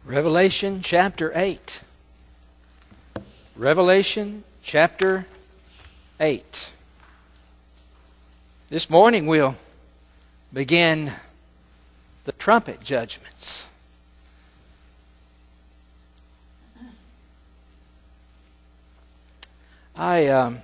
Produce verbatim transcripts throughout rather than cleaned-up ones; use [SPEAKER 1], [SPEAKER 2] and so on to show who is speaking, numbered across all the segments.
[SPEAKER 1] Revelation chapter eight. Revelation chapter eight. This morning we'll begin the trumpet judgments. I um,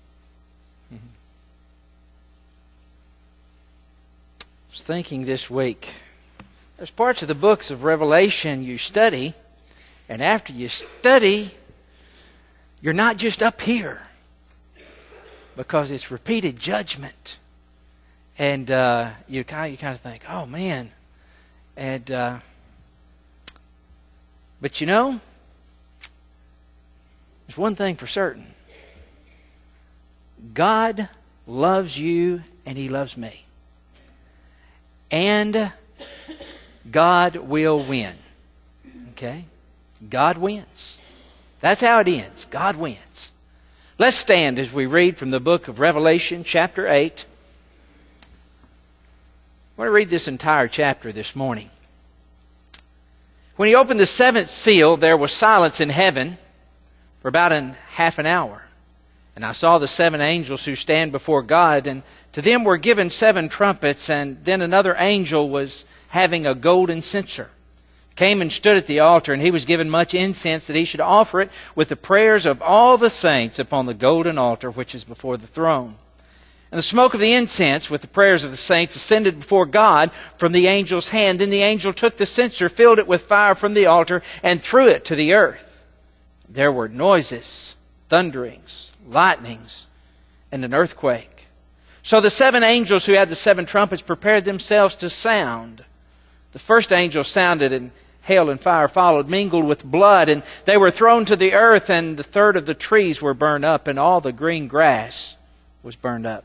[SPEAKER 1] was thinking this week, there's parts of the books of Revelation you study, and after you study, you're not just up here, because it's repeated judgment. And uh, you kind of, you kind of think, oh man. And uh, but you know, there's one thing for certain. God loves you and He loves me. And God will win. Okay? God wins. That's how it ends. God wins. Let's stand as we read from the book of Revelation, chapter eight. I want to read this entire chapter this morning. When He opened the seventh seal, there was silence in heaven for about an half an hour. And I saw the seven angels who stand before God, and to them were given seven trumpets, and then another angel was having a golden censer, came and stood at the altar, and he was given much incense that he should offer it with the prayers of all the saints upon the golden altar which is before the throne. And the smoke of the incense with the prayers of the saints ascended before God from the angel's hand. Then the angel took the censer, filled it with fire from the altar, and threw it to the earth. There were noises, thunderings, lightnings, and an earthquake. So the seven angels who had the seven trumpets prepared themselves to sound. The first angel sounded, and hail and fire followed, mingled with blood, and they were thrown to the earth, and the third of the trees were burned up, and all the green grass was burned up.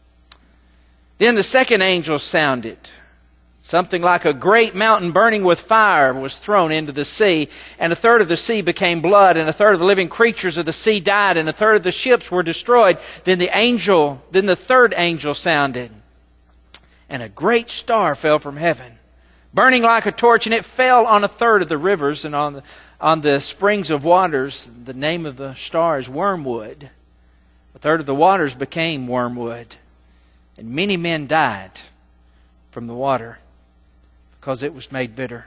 [SPEAKER 1] Then the second angel sounded. Something like a great mountain burning with fire was thrown into the sea, and a third of the sea became blood, and a third of the living creatures of the sea died, and a third of the ships were destroyed. Then the angel, then the third angel sounded, and a great star fell from heaven, burning like a torch, and it fell on a third of the rivers and on the, on the springs of waters. The name of the star is Wormwood. A third of the waters became wormwood, and many men died from the water, because it was made bitter.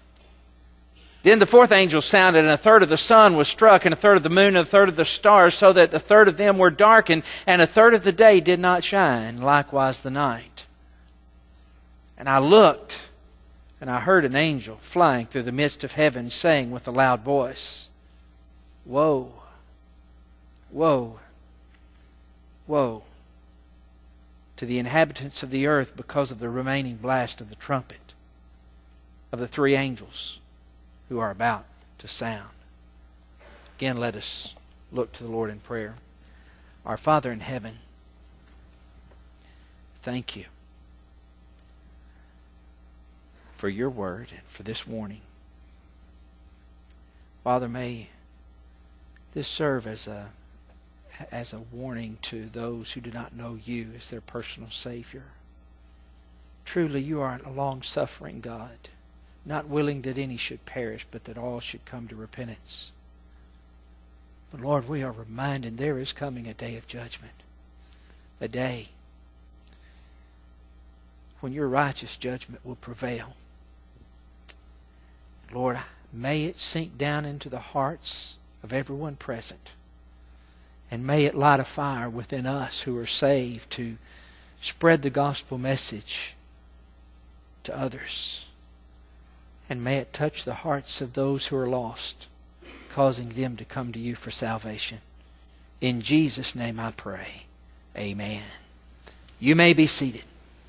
[SPEAKER 1] Then the fourth angel sounded, and a third of the sun was struck, and a third of the moon, and a third of the stars, so that a third of them were darkened, and a third of the day did not shine, likewise the night. And I looked, and I heard an angel flying through the midst of heaven, saying with a loud voice, Woe, woe, woe to the inhabitants of the earth, because of the remaining blast of the trumpet of the three angels who are about to sound. Again, let us look to the Lord in prayer. Our Father in heaven, thank you for your word and for this warning. Father, may this serve as a as a warning to those who do not know you as their personal Savior. Truly, you are a long-suffering God, not willing that any should perish, but that all should come to repentance. But Lord, we are reminded there is coming a day of judgment, a day when your righteous judgment will prevail. Lord, may it sink down into the hearts of everyone present, and may it light a fire within us who are saved to spread the gospel message to others. And may it touch the hearts of those who are lost, causing them to come to you for salvation. In Jesus' name I pray. Amen. You may be seated.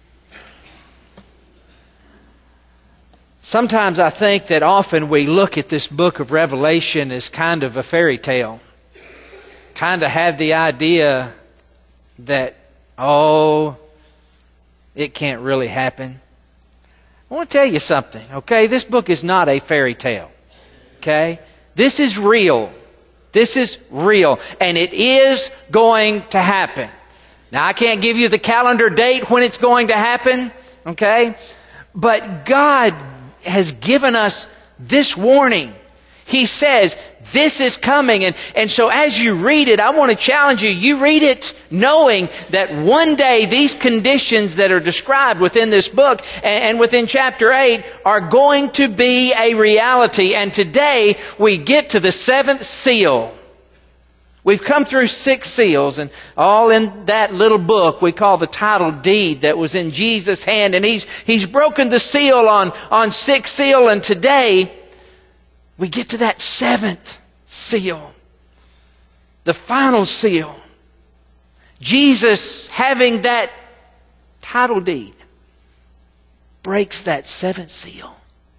[SPEAKER 1] Sometimes I think that often we look at this book of Revelation as kind of a fairy tale. Kind of have the idea that, oh, it can't really happen. I want to tell you something, okay? This book is not a fairy tale, okay? This is real. This is real, and it is going to happen. Now, I can't give you the calendar date when it's going to happen, okay? But God has given us this warning. He says, this is coming. And, and so as you read it, I want to challenge you. You read it knowing that one day these conditions that are described within this book and, and within chapter eight are going to be a reality. And today we get to the seventh seal. We've come through six seals, and all in that little book we call the title deed that was in Jesus' hand. And He's, he's broken the seal on, on sixth seal, and today we get to that seventh seal, the final seal. Jesus, having that title deed, breaks that seventh seal.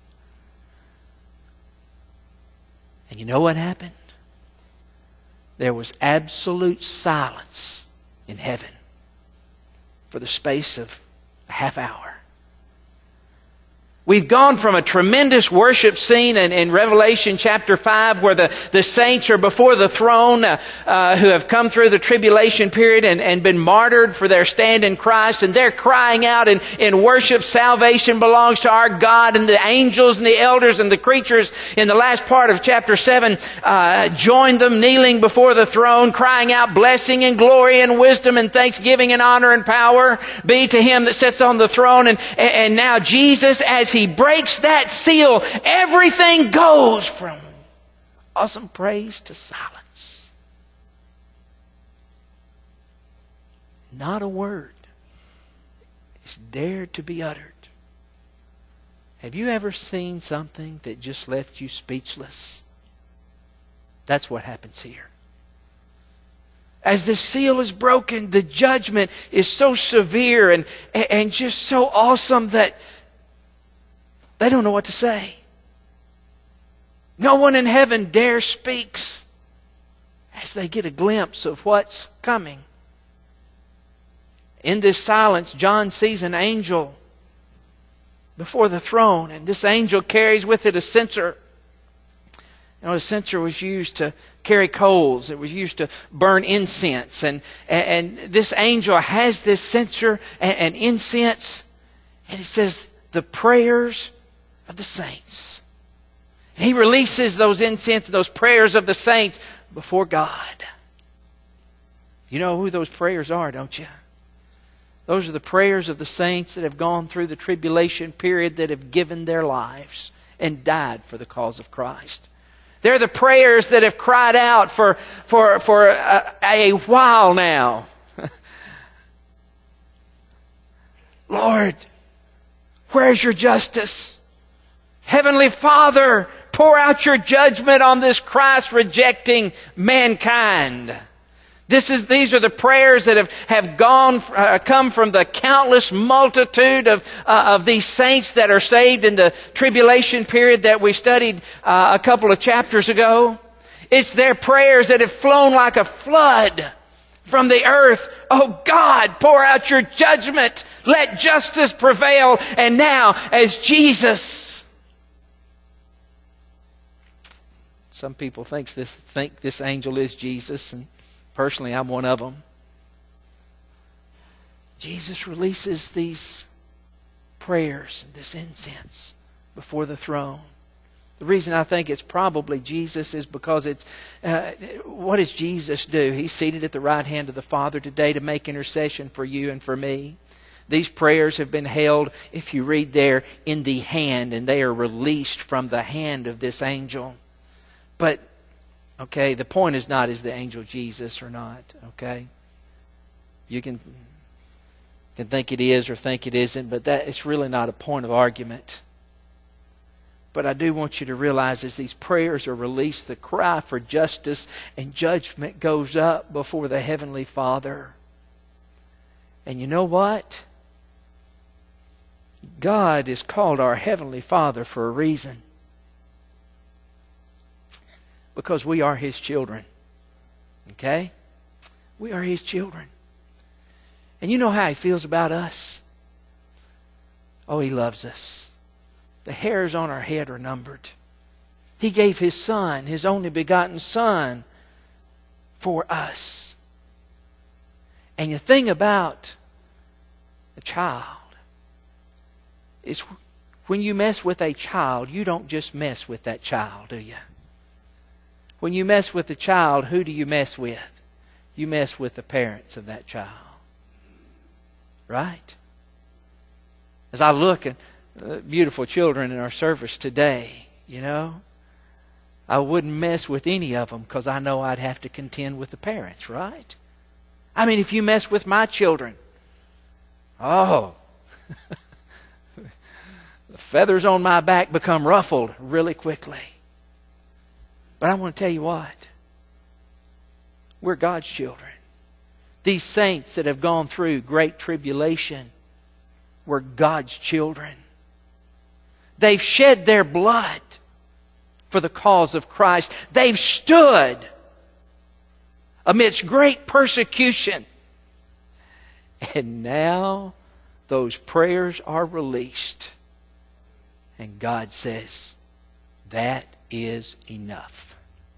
[SPEAKER 1] And you know what happened? There was absolute silence in heaven for the space of a half hour. We've gone from a tremendous worship scene in, in Revelation chapter five where the, the saints are before the throne uh, uh, who have come through the tribulation period and, and been martyred for their stand in Christ. And they're crying out in, in worship, salvation belongs to our God. And the angels and the elders and the creatures in the last part of chapter seven uh, join them kneeling before the throne, crying out blessing and glory and wisdom and thanksgiving and honor and power be to Him that sits on the throne. And, and now Jesus, as He breaks that seal, everything goes from awesome praise to silence. Not a word is dared to be uttered. Have you ever seen something that just left you speechless? That's what happens here. As the seal is broken, the judgment is so severe and, and just so awesome that they don't know what to say. No one in heaven dares speaks as they get a glimpse of what's coming. In this silence, John sees an angel before the throne, and this angel carries with it a censer. You know, a censer was used to carry coals. It was used to burn incense. And, and, and this angel has this censer and, and incense, and it says, the prayers of the saints. And He releases those incense and those prayers of the saints before God. You know who those prayers are, don't you? Those are the prayers of the saints that have gone through the tribulation period, that have given their lives and died for the cause of Christ. They're the prayers that have cried out for, for, for a, a while now. Lord, where's your justice? Heavenly Father, pour out your judgment on this Christ-rejecting mankind. This is, these are the prayers that have, have gone, uh, come from the countless multitude of, uh, of these saints that are saved in the tribulation period that we studied uh, a couple of chapters ago. It's their prayers that have flown like a flood from the earth. Oh God, pour out your judgment. Let justice prevail. And now, as Jesus, some people think this, think this angel is Jesus, and personally I'm one of them. Jesus releases these prayers and this incense before the throne. The reason I think it's probably Jesus is because it's, uh, what does Jesus do? He's seated at the right hand of the Father today to make intercession for you and for me. These prayers have been held, if you read there, in the hand, and they are released from the hand of this angel. But, okay, the point is not, is the angel Jesus or not, okay? You can, can think it is or think it isn't, but that it's really not a point of argument. But I do want you to realize as these prayers are released, the cry for justice and judgment goes up before the Heavenly Father. And you know what? God is called our Heavenly Father for a reason. Because we are His children. Okay? We are His children. And you know how He feels about us? Oh, He loves us. The hairs on our head are numbered. He gave His Son, His only begotten Son, for us. And the thing about a child is When you mess with a child, you don't just mess with that child, do you? When you mess with a child, who do you mess with? You mess with the parents of that child. Right? As I look at uh, beautiful children in our service today, you know, I wouldn't mess with any of them because I know I'd have to contend with the parents, right? I mean, if you mess with my children, oh, the feathers on my back become ruffled really quickly. But I want to tell you what. We're God's children. These saints that have gone through great tribulation were God's children. They've shed their blood for the cause of Christ. They've stood amidst great persecution. And now those prayers are released. And God says, that is enough.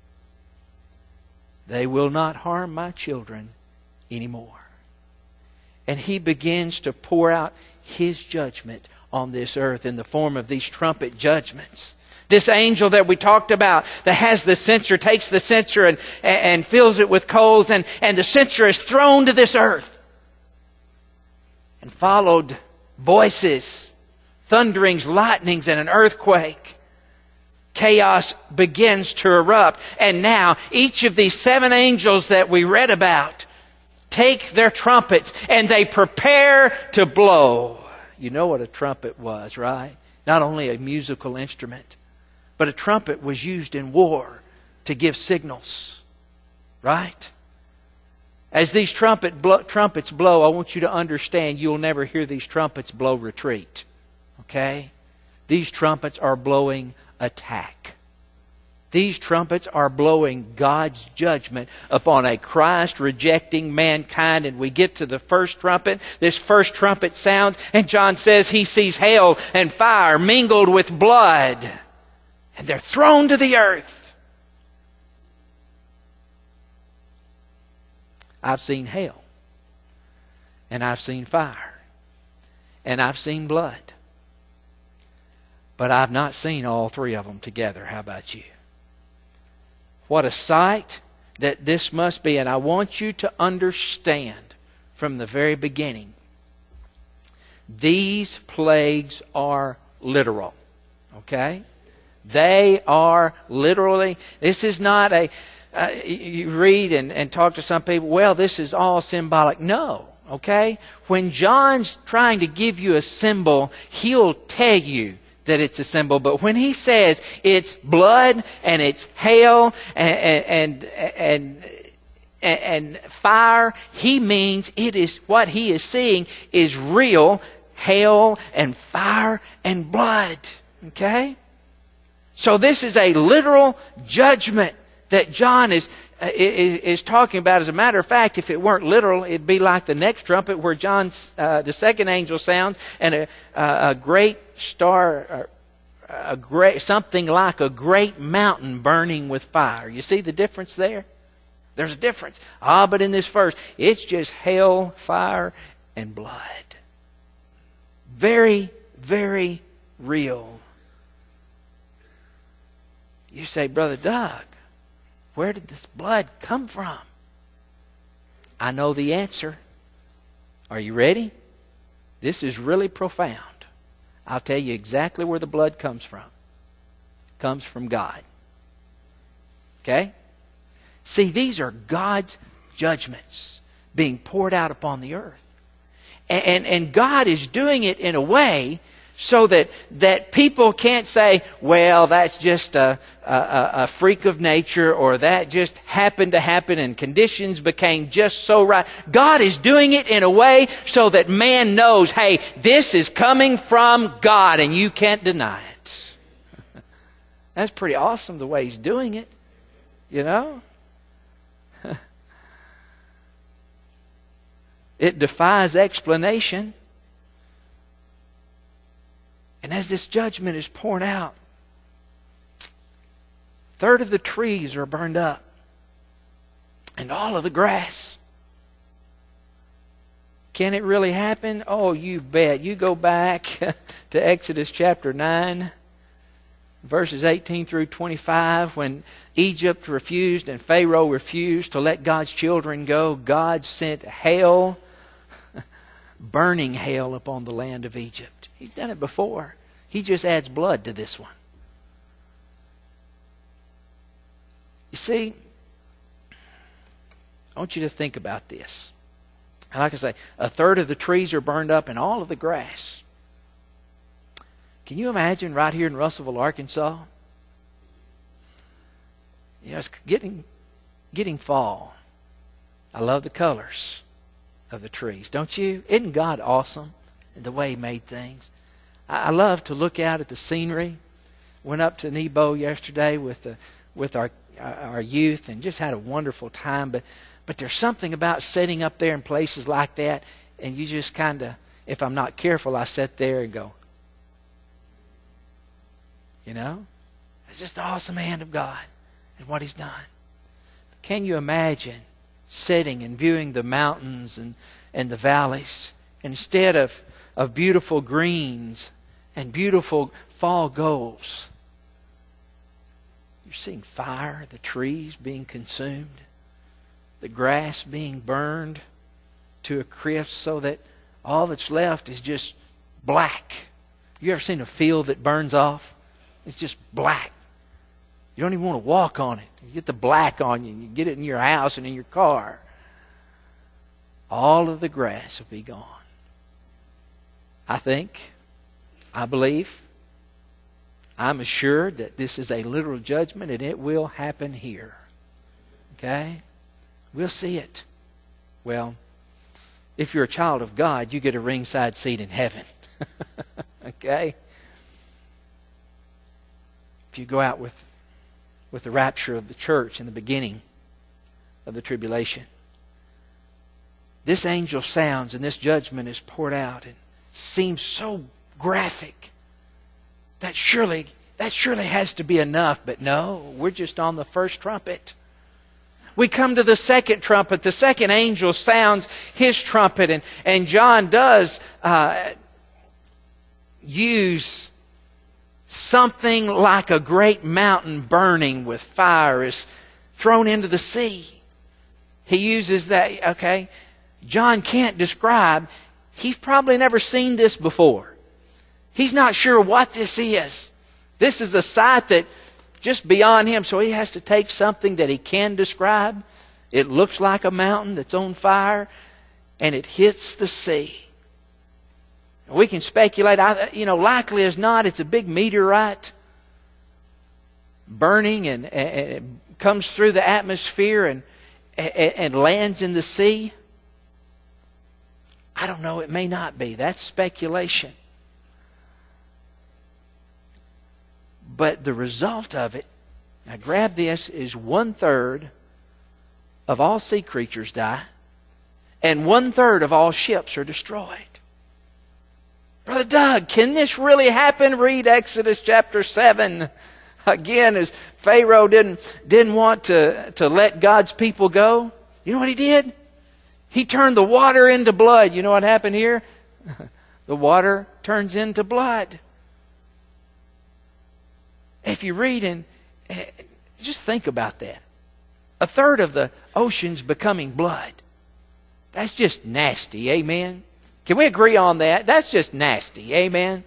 [SPEAKER 1] They will not harm my children anymore. And He begins to pour out His judgment on this earth in the form of these trumpet judgments. This angel that we talked about that has the censer, takes the censer and, and fills it with coals, and, and the censer is thrown to this earth. And followed voices, thunderings, lightnings, and an earthquake. Chaos begins to erupt. And now each of these seven angels that we read about take their trumpets and they prepare to blow. You know what a trumpet was, right? Not only a musical instrument, but a trumpet was used in war to give signals. Right? As these trumpet blow, trumpets blow, I want you to understand you'll never hear these trumpets blow retreat. Okay? These trumpets are blowing attack. These trumpets are blowing God's judgment upon a Christ-rejecting mankind. And we get to the first trumpet. This first trumpet sounds, and John says he sees hail and fire mingled with blood. And they're thrown to the earth. I've seen hail. And I've seen fire. And I've seen blood. But I've not seen all three of them together. How about you? What a sight that this must be. And I want you to understand from the very beginning, these plagues are literal. Okay? They are literally, this is not a, uh, you read and, and talk to some people, well, this is all symbolic. No. Okay? When John's trying to give you a symbol, he'll tell you that it's a symbol. But when he says it's blood and it's hail and, and, and, and, and fire, he means it is, what he is seeing is real hail and fire and blood. Okay? So this is a literal judgment that John is, uh, is, is talking about. As a matter of fact, if it weren't literal, it'd be like the next trumpet where John's, uh, the second angel sounds, and a, uh, a great star, a great, something like a great mountain burning with fire. You see the difference there? There's a difference. Ah, but in this first, it's just hail, fire, and blood. Very, very real. You say, Brother Doug, where did this blood come from? I know the answer. Are you ready? This is really profound. I'll tell you exactly where the blood comes from. It comes from God. Okay? See, these are God's judgments being poured out upon the earth. And, and, and God is doing it in a way so that, that people can't say, well, that's just a, a, a freak of nature, or that just happened to happen and conditions became just so right. God is doing it in a way so that man knows, hey, this is coming from God and you can't deny it. That's pretty awesome the way He's doing it, you know? It defies explanation. And as this judgment is poured out, a third of the trees are burned up. And all of the grass. Can it really happen? Oh, you bet. You go back to Exodus chapter nine, verses eighteen through twenty-five, when Egypt refused and Pharaoh refused to let God's children go. God sent hail, burning hail upon the land of Egypt. He's done it before. He just adds blood to this one. You see, I want you to think about this. And like I say, a third of the trees are burned up and all of the grass. Can you imagine right here in Russellville, Arkansas? You know, it's getting, getting fall. I love the colors of the trees, don't you? Isn't God awesome in the way He made things? I, I love to look out at the scenery. Went up to Nebo yesterday with the, with our our youth and just had a wonderful time. But but there's something about sitting up there in places like that, and you just kind of, if I'm not careful, I sit there and go, you know, it's just the awesome hand of God and what He's done. Can you imagine sitting and viewing the mountains and, and the valleys, and instead of, of beautiful greens and beautiful fall goals, you're seeing fire, the trees being consumed, the grass being burned to a crisp so that all that's left is just black. You ever seen a field that burns off? It's just black. You don't even want to walk on it. You get the black on you and you get it in your house and in your car. All of the grass will be gone. I think, I believe, I'm assured that this is a literal judgment and it will happen here. Okay? We'll see it. Well, if you're a child of God, you get a ringside seat in heaven. Okay? If you go out with, with the rapture of the church in the beginning of the tribulation, this angel sounds and this judgment is poured out and seems so graphic. That surely, that surely has to be enough. But no, we're just on the first trumpet. We come to the second trumpet. The second angel sounds his trumpet. And, and John does uh, use something like a great mountain burning with fire is thrown into the sea. He uses that, okay. John can't describe. He's probably never seen this before. He's not sure what this is. This is a sight that just beyond him. So he has to take something that he can describe. It looks like a mountain that's on fire, and it hits the sea. We can speculate, you know, likely as not, it's a big meteorite burning and, and it comes through the atmosphere and, and lands in the sea. I don't know, it may not be. That's speculation. But the result of it, now grab this, is one third of all sea creatures die, and one third of all ships are destroyed. Brother Doug, can this really happen? Read Exodus chapter seven. Again, as Pharaoh didn't, didn't want to, to let God's people go, you know what he did? He turned the water into blood. You know what happened here? The water turns into blood. If you read and just think about that. A third of the ocean's becoming blood. That's just nasty, amen? Can we agree on that? That's just nasty, amen?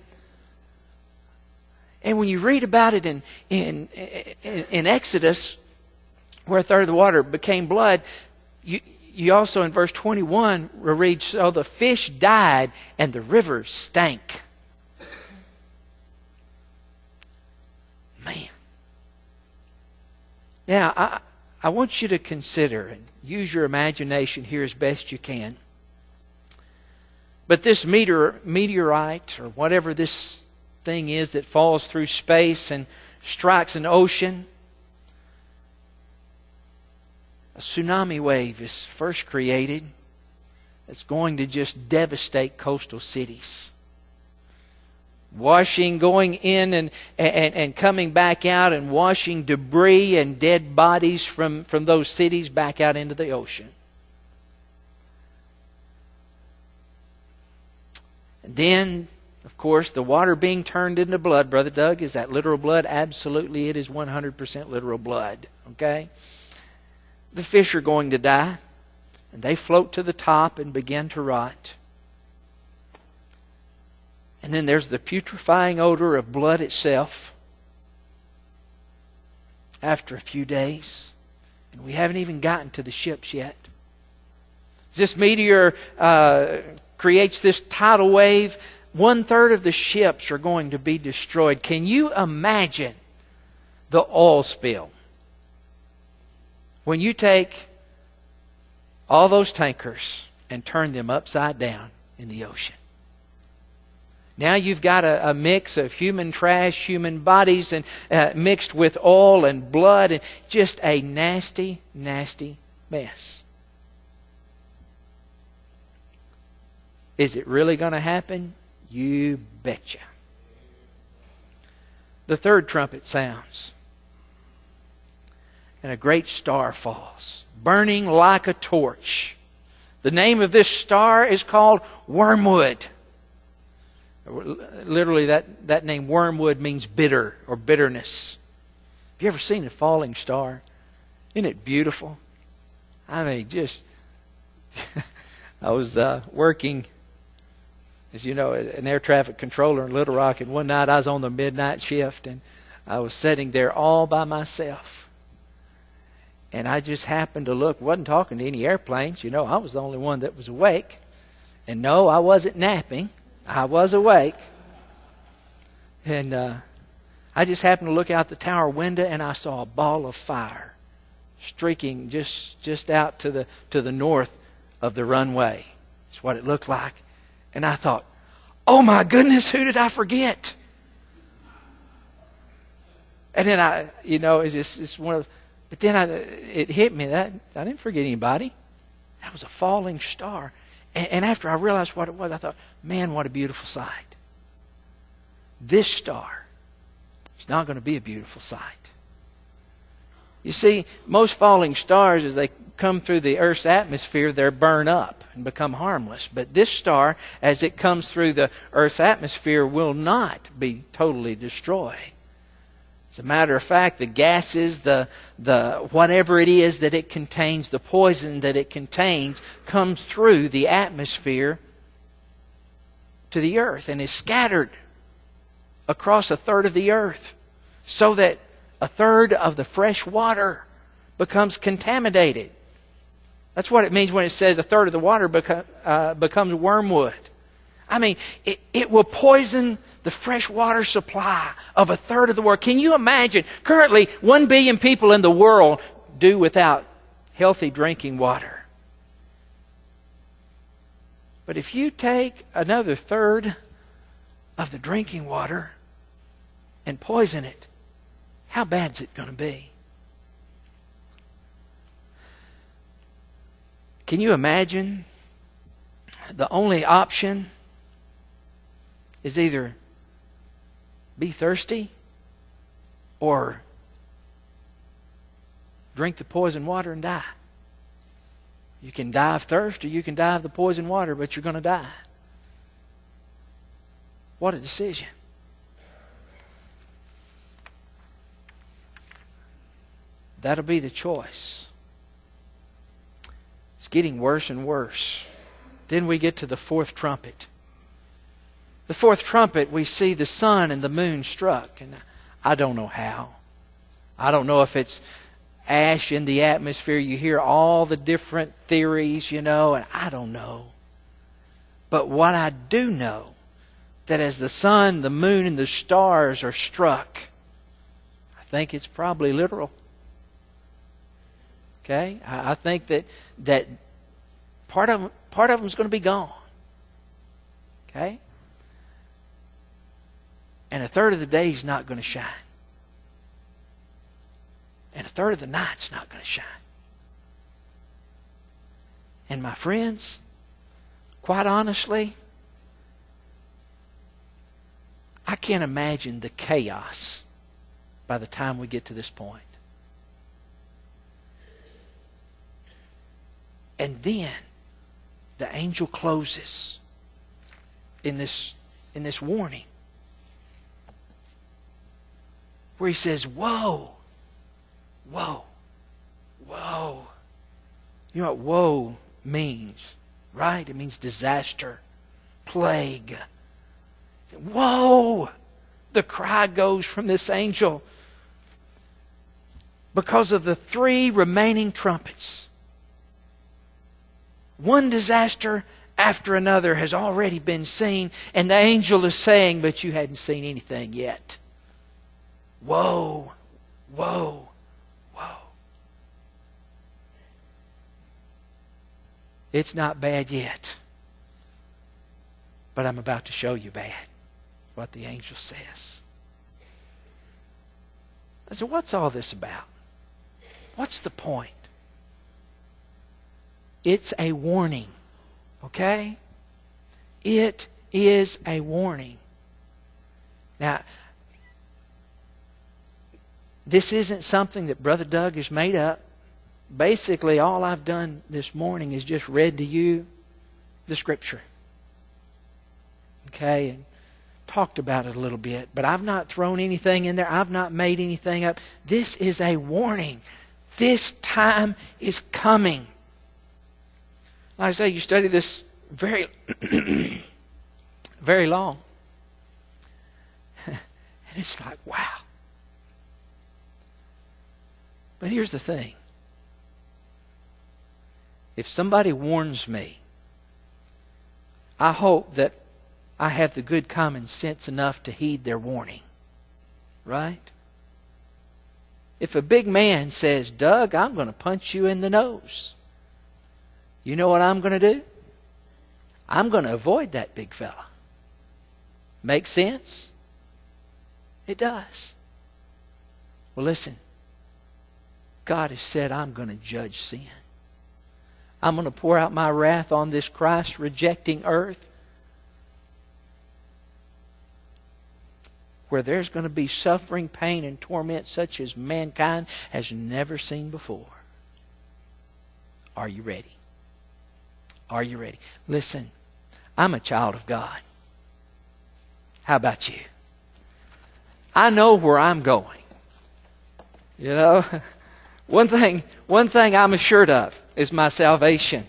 [SPEAKER 1] And when you read about it in, in, in, in Exodus, where a third of the water became blood, you, you also in verse twenty-one read, so the fish died and the river stank. Man. Now, I, I want you to consider and use your imagination here as best you can. But this meteor, meteorite, or whatever this thing is that falls through space and strikes an ocean, a tsunami wave is first created. It's going to just devastate coastal cities. Washing, going in and, and, and coming back out and washing debris and dead bodies from, from those cities back out into the ocean. And then, of course, the water being turned into blood. Brother Doug, is that literal blood? Absolutely, it is one hundred percent literal blood. Okay? The fish are going to die. And they float to the top and begin to rot. And then there's the putrefying odor of blood itself after a few days. And we haven't even gotten to the ships yet. As this meteor uh, creates this tidal wave, one third of the ships are going to be destroyed. Can you imagine the oil spill? When you take all those tankers and turn them upside down in the ocean. Now you've got a, a mix of human trash, human bodies, and uh, mixed with oil and blood, and just a nasty, nasty mess. Is it really going to happen? You betcha. The third trumpet sounds, and a great star falls, burning like a torch. The name of this star is called Wormwood. Literally, that, that name Wormwood means bitter or bitterness. Have you ever seen a falling star? Isn't it beautiful? I mean, just... I was uh, working, as you know, an air traffic controller in Little Rock, and one night I was on the midnight shift, and I was sitting there all by myself. And I just happened to look, wasn't talking to any airplanes. You know, I was the only one that was awake. And no, I wasn't napping. I was awake. And uh, I just happened to look out the tower window, and I saw a ball of fire streaking just just out to the to the north of the runway. That's what it looked like. And I thought, oh my goodness, who did I forget? And then I, you know, it's just it's one of... But then I, it hit me that I didn't forget anybody. That was a falling star. And, and after I realized what it was, I thought, man, what a beautiful sight. This star is not going to be a beautiful sight. You see, most falling stars, as they come through the Earth's atmosphere, they're burned up and become harmless. But this star, as it comes through the Earth's atmosphere, will not be totally destroyed. As a matter of fact, the gases, the the whatever it is that it contains, the poison that it contains, comes through the atmosphere to the earth and is scattered across a third of the earth, so that a third of the fresh water becomes contaminated. That's what it means when it says a third of the water beco- uh, becomes wormwood. I mean, it, it will poison the fresh water supply of a third of the world. Can you imagine? Currently, one billion people in the world do without healthy drinking water. But if you take another third of the drinking water and poison it, how bad is it going to be? Can you imagine? The only option is either be thirsty or drink the poison water and die. You can die of thirst or you can die of the poison water, but you're going to die. What a decision. That'll be the choice. It's getting worse and worse. Then we get to the fourth trumpet. The fourth trumpet, we see the sun and the moon struck. And I don't know how. I don't know if it's ash in the atmosphere. You hear all the different theories, you know, and I don't know. But what I do know, that as the sun, the moon, and the stars are struck, I think it's probably literal. Okay? I think that that part of part of them is going to be gone. Okay? And a third of the day is not going to shine. And a third of the night's not going to shine. And my friends, quite honestly, I can't imagine the chaos by the time we get to this point. And then the angel closes in this, in this warning. Where he says, woe, woe, woe. You know what woe means, right? It means disaster, plague. Woe! The cry goes from this angel because of the three remaining trumpets. One disaster after another has already been seen, and the angel is saying, but you hadn't seen anything yet. Woe, woe, woe. It's not bad yet, but I'm about to show you bad, what the angel says. So what's all this about? What's the point? It's a warning, okay? It is a warning. Now, this isn't something that Brother Doug has made up. Basically, all I've done this morning is just read to you the Scripture. Okay? And talked about it a little bit. But I've not thrown anything in there. I've not made anything up. This is a warning. This time is coming. Like I say, you study this very, very long. And it's like, wow. But here's the thing. If somebody warns me, I hope that I have the good common sense enough to heed their warning. Right? If a big man says, Doug, I'm going to punch you in the nose, you know what I'm going to do? I'm going to avoid that big fella. Make sense? It does. Well, listen. God has said, I'm going to judge sin. I'm going to pour out my wrath on this Christ-rejecting earth, where there's going to be suffering, pain, and torment such as mankind has never seen before. Are you ready? Are you ready? Listen, I'm a child of God. How about you? I know where I'm going. You know, one thing, one thing I'm assured of is my salvation.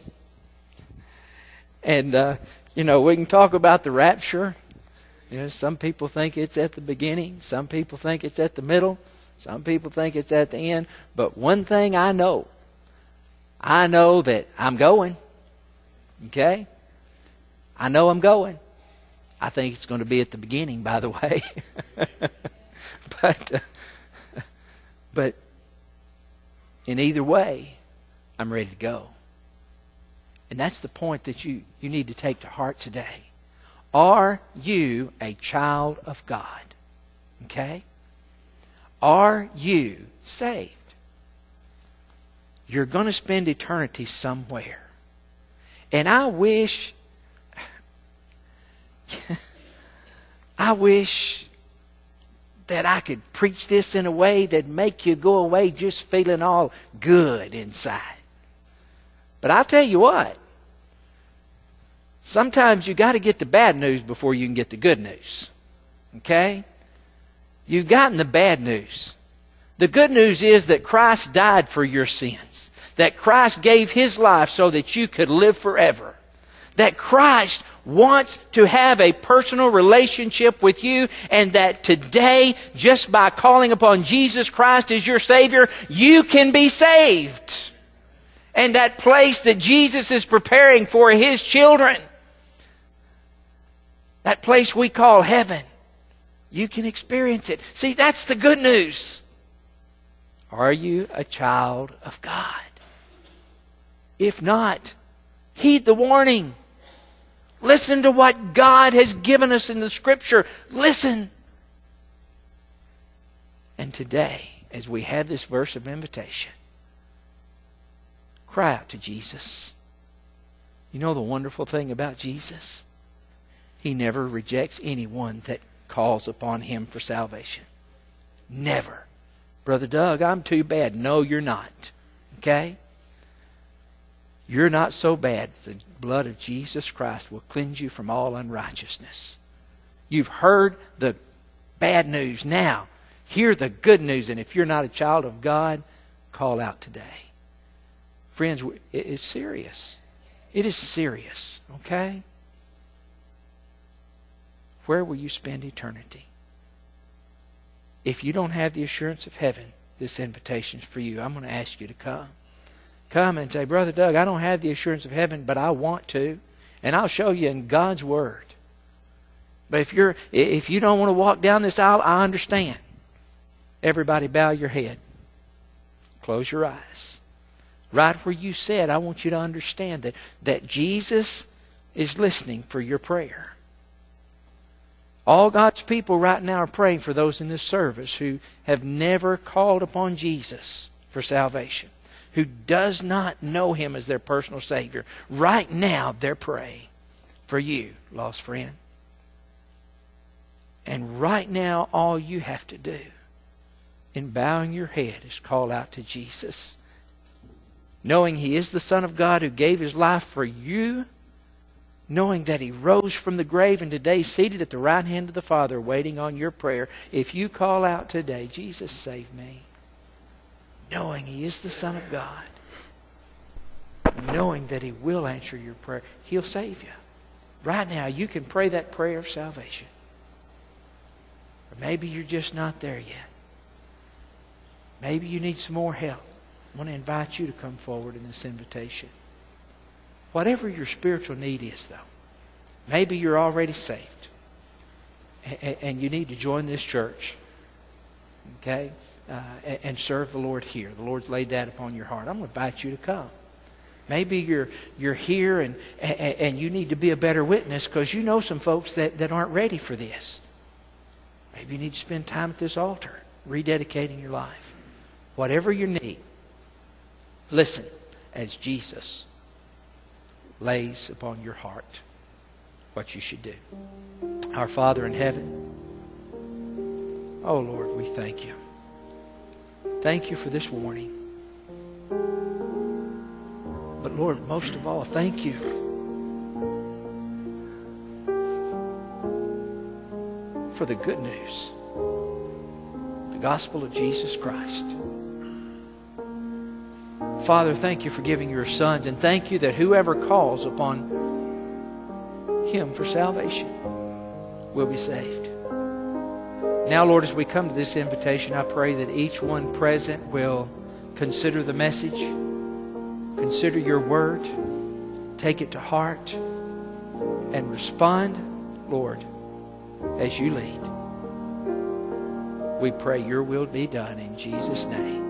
[SPEAKER 1] And, uh, you know, we can talk about the rapture. You know, some people think it's at the beginning. Some people think it's at the middle. Some people think it's at the end. But one thing I know, I know that I'm going. Okay? I know I'm going. I think it's going to be at the beginning, by the way. but, uh, but in either way, I'm ready to go. And that's the point that you, you need to take to heart today. Are you a child of God? Okay? Are you saved? You're going to spend eternity somewhere. And I wish, I wish that I could preach this in a way that make you go away just feeling all good inside. But I'll tell you what, sometimes you got to get the bad news before you can get the good news. Okay? You've gotten the bad news. The good news is that Christ died for your sins. That Christ gave His life so that you could live forever. That Christ wants to have a personal relationship with you, and that today, just by calling upon Jesus Christ as your Savior, you can be saved. And that place that Jesus is preparing for His children, that place we call heaven, you can experience it. See, that's the good news. Are you a child of God? If not, heed the warning. Listen to what God has given us in the Scripture. Listen. And today, as we have this verse of invitation, cry out to Jesus. You know the wonderful thing about Jesus? He never rejects anyone that calls upon Him for salvation. Never. Brother Doug, I'm too bad. No, you're not. Okay? You're not so bad. The blood of Jesus Christ will cleanse you from all unrighteousness. You've heard the bad news. Now, hear the good news. And if you're not a child of God, call out today. Friends, it's serious. It is serious, okay? Where will you spend eternity? If you don't have the assurance of heaven, this invitation is for you. I'm going to ask you to come. Come and say, Brother Doug, I don't have the assurance of heaven, but I want to. And I'll show you in God's Word. But if you're if you don't want to walk down this aisle, I understand. Everybody bow your head. Close your eyes. Right where you said, I want you to understand that, that Jesus is listening for your prayer. All God's people right now are praying for those in this service who have never called upon Jesus for salvation, who does not know Him as their personal Savior. Right now, they're praying for you, lost friend. And right now, all you have to do in bowing your head is call out to Jesus. Knowing He is the Son of God who gave His life for you, knowing that He rose from the grave and today seated at the right hand of the Father waiting on your prayer. If you call out today, Jesus, save me. Knowing He is the Son of God. Knowing that He will answer your prayer. He'll save you. Right now, you can pray that prayer of salvation. Or maybe you're just not there yet. Maybe you need some more help. I want to invite you to come forward in this invitation. Whatever your spiritual need is, though, maybe you're already saved and you need to join this church, okay, uh, and serve the Lord here. The Lord's laid that upon your heart. I'm going to invite you to come. Maybe you're you're here and and you need to be a better witness because you know some folks that, that aren't ready for this. Maybe you need to spend time at this altar, rededicating your life. Whatever your need, listen as Jesus lays upon your heart what you should do. Our Father in heaven, oh Lord, we thank you. Thank you for this warning. But Lord, most of all, thank you for the good news, the gospel of Jesus Christ. Father, thank you for giving your sons, and thank you that whoever calls upon Him for salvation will be saved. Now, Lord, as we come to this invitation, I pray that each one present will consider the message, consider your word, take it to heart, and respond, Lord, as you lead. We pray your will be done in Jesus' name.